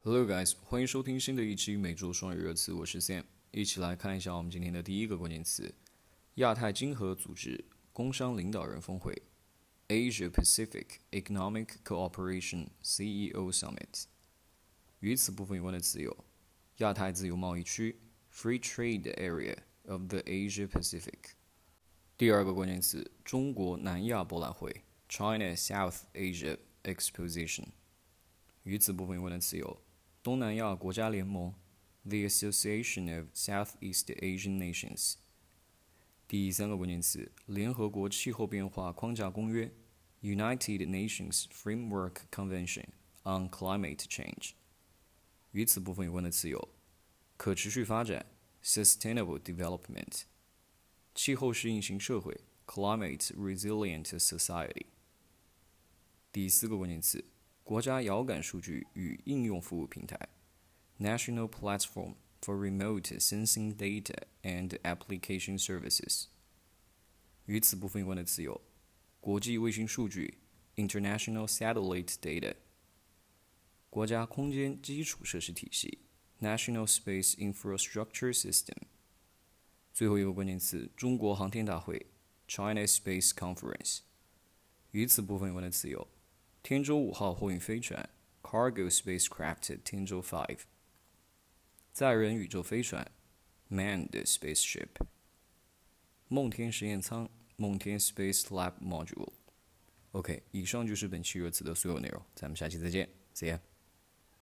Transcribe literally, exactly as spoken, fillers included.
Hello guys，欢迎收听新的一期每周双语热词，我是 Sam， 一起来看一下我们今天的第一个关键词：亚太经合组织工商领导人峰会 （Asia Pacific Economic Cooperation C E O Summit）。与此部分有关的词有：亚太自由贸易区 （Free Trade Area of the Asia Pacific）。第二个关键词：中国南亚博览会 （China South Asia Exposition）。与此部分有关的词有：东南亚国家联盟 （The Association of Southeast Asian Nations）。第三个关键词：联合国气候变化框架公约 （United Nations Framework Convention on Climate Change）。与此部分有关的词有：可持续发展 （Sustainable Development）、气候适应型社会 （Climate Resilient Society）。第四个关键词：国家遥感数据与应用服务平台 （National Platform for Remote Sensing Data and Application Services）。与此部分有关的词有：国际卫星数据 （International Satellite Data）、国家空间基础设施体系 （National Space Infrastructure System）。最后一个关键词：中国航天大会 （China Space Conference）。与此部分有关的词有：天舟五号货运飞船 （Cargo Spacecraft 天舟 five）、载人宇宙飞船 （Manned Spaceship）、梦天实验舱 （梦天 Space Lab Module）。OK， 以上就是本期热词的所有内容，咱们下期再见，See ya。